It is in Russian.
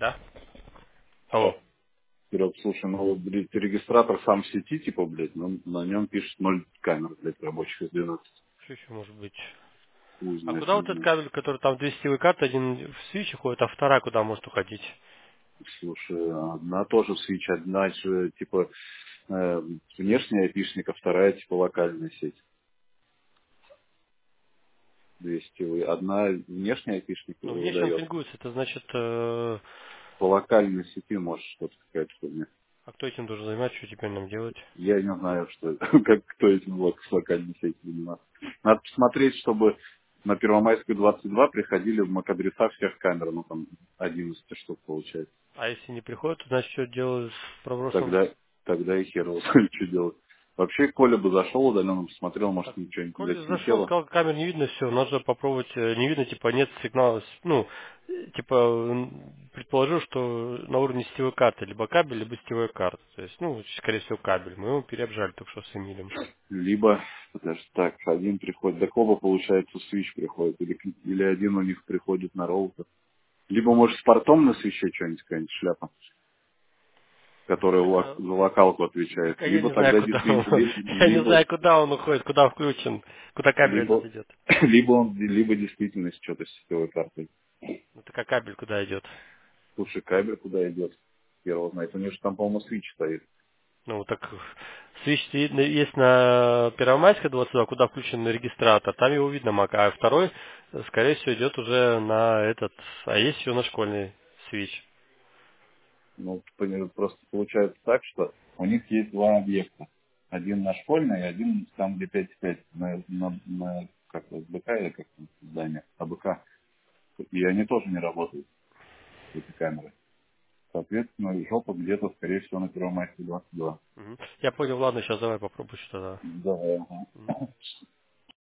Да? Да. Алло. Серег, слушай, ну вот, блядь, регистратор сам в сети, типа, блядь, но на нем пишет 0 камер, блядь, рабочих из 12. Что еще может быть? Хуй А знает, куда не вот этот знаю. кабель, который там 200 карты, один в свич уходит, а вторая куда может уходить? Слушай, одна тоже в свич, одна же, типа, внешняя айпишник, а вторая, типа, локальная сеть. 200. Одна внешняя айпишник Ну, внешне он выдает. пингуется, это значит, По локальной сети может что-то какая-то хуйня. а кто этим должен заниматься, что теперь нам делать? Я не знаю, что это, как кто этим с локальной сетью занимается. Надо посмотреть, чтобы на Первомайскую 22 приходили в MAC-адреса всех камер, ну там 11 штук получается. А если не приходит, то значит, что делать с пробросом? Тогда, тогда и хер его знает, что делать. Вообще, Коля бы зашел удаленно, посмотрел, может, Так, ничего не Коля зашел, слетело. сказал, камер не видно, все, нужно попробовать, не видно, типа, нет сигнала, ну, типа, предположил, что на уровне сетевой карты, либо кабель, либо сетевая карта, то есть, ну, скорее всего, кабель, мы его переобжали только что с Эмилем. Либо, даже так, один приходит, до Коба, получается, свич приходит, или один у них приходит на роутер. Либо, может, с портом на свече что-нибудь, какая-нибудь шляпа, которая Так, за локалку отвечает. так, а я Либо не знаю, тогда куда он, действительно, я не либо знаю, куда он уходит, куда включен, куда кабель этот либо, идет. либо действительно что-то с сетевой картой. Ну, так а кабель куда идет? Слушай, кабель куда идет? Хер его знает. У них же там, по-моему, свич стоит. Ну, так свич есть на Первомайской 22, куда включен регистратор, там его видно мак, а второй, скорее всего, идет уже на этот, а есть еще на школьный свич. Ну, просто получается так, что у них есть два объекта. Один на школьный, один там, где 5,5 на как СБК или как там здание, АБК. И они тоже не работают, эти камеры. Соответственно, жопа где-то, скорее всего, на Первомайской 22. Мгм. Я понял, ладно, сейчас давай попробую что-то. Да, Да. ага.